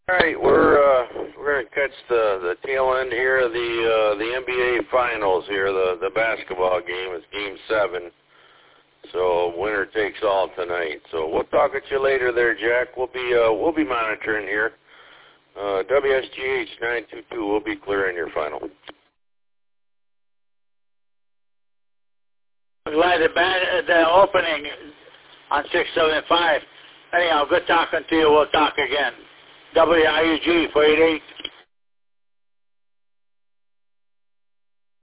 All right, we're going to catch the tail end here of the NBA Finals here, the basketball game. It's Game 7, so winner takes all tonight. So we'll talk at you later there, Jack. We'll be monitoring here. WSGH 922 will be clearing your final. I'm glad the opening on 675. Anyhow, good talking to you. We'll talk again. WIUG 488.